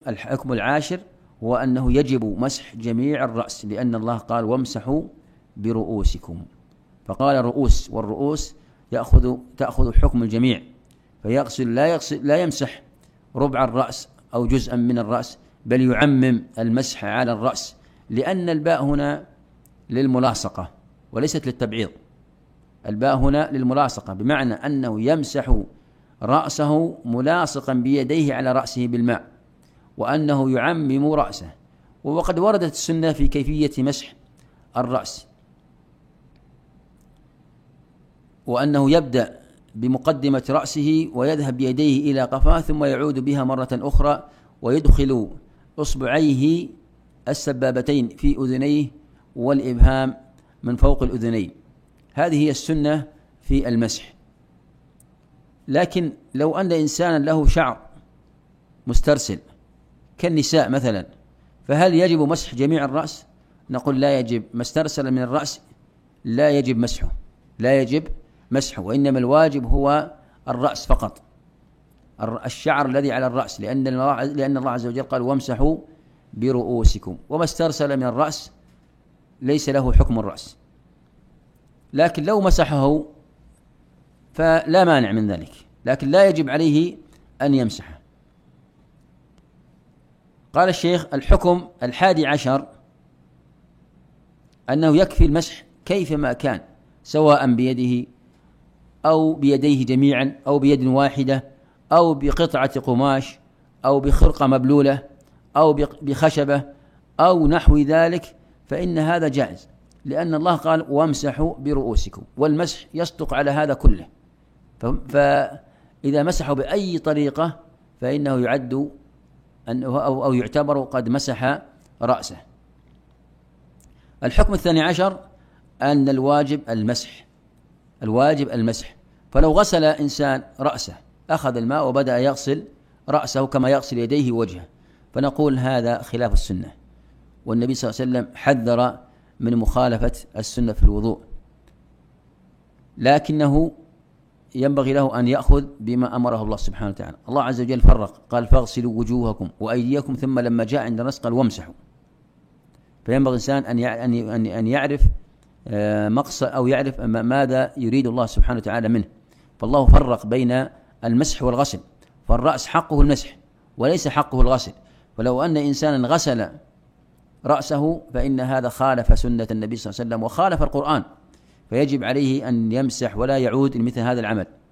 الحكم العاشر هو أنه يجب مسح جميع الرأس، لأن الله قال وامسحوا برؤوسكم، فقال الرؤوس، والرؤوس تأخذ حكم الجميع، فيغسل لا يمسح ربع الرأس أو جزءا من الرأس، بل يعمم المسح على الرأس، لأن الباء هنا للملاصقة وليست للتبعيض. الباء هنا للملاصقة، بمعنى أنه يمسح رأسه ملاصقا بيديه على رأسه بالماء، وأنه يعمم رأسه. وقد وردت السنة في كيفية مسح الرأس، وأنه يبدأ بمقدمة رأسه ويذهب بيديه إلى قفاه، ثم يعود بها مرة أخرى ويدخل أصبعيه السبابتين في أذنيه والإبهام من فوق الأذنين. هذه هي السنة في المسح. لكن لو أن إنسانا له شعر مسترسل كالنساء مثلا، فهل يجب مسح جميع الرأس؟ نقول لا يجب. ما استرسل من الرأس لا يجب مسحه، وإنما الواجب هو الرأس فقط، الشعر الذي على الرأس، لأن الله عز وجل قال وامسحوا برؤوسكم، وما استرسل من الرأس ليس له حكم الرأس. لكن لو مسحه فلا مانع من ذلك، لكن لا يجب عليه أن يمسحه. قال الشيخ الحكم 11 أنه يكفي المسح كيفما كان، سواء بيده أو بيديه جميعا أو بيد واحدة أو بقطعة قماش أو بخرقة مبلولة أو بخشبة أو نحو ذلك، فإن هذا جائز، لأن الله قال وامسحوا برؤوسكم، والمسح يصدق على هذا كله. فإذا مسحوا بأي طريقة فإنه يعد أو يعتبر قد مسح رأسه. الحكم 12 أن الواجب المسح. فلو غسل إنسان رأسه، أخذ الماء وبدأ يغسل رأسه كما يغسل يديه ووجهه، فنقول هذا خلاف السنة، والنبي صلى الله عليه وسلم حذر من مخالفة السنة في الوضوء، لكنه ينبغي له أن يأخذ بما أمره الله سبحانه وتعالى. الله عز وجل فرق، قال فاغسلوا وجوهكم وأيديكم، ثم لما جاء عند النص قال وامسحوا. فينبغي الإنسان أن يعرف مقصد أو يعرف ماذا يريد الله سبحانه وتعالى منه. فالله فرق بين المسح والغسل، فالرأس حقه المسح وليس حقه الغسل. فلو أن إنسانا غسل رأسه فإن هذا خالف سنة النبي صلى الله عليه وسلم وخالف القرآن، فيجب عليه أن يمسح ولا يعود لمثل هذا العمل.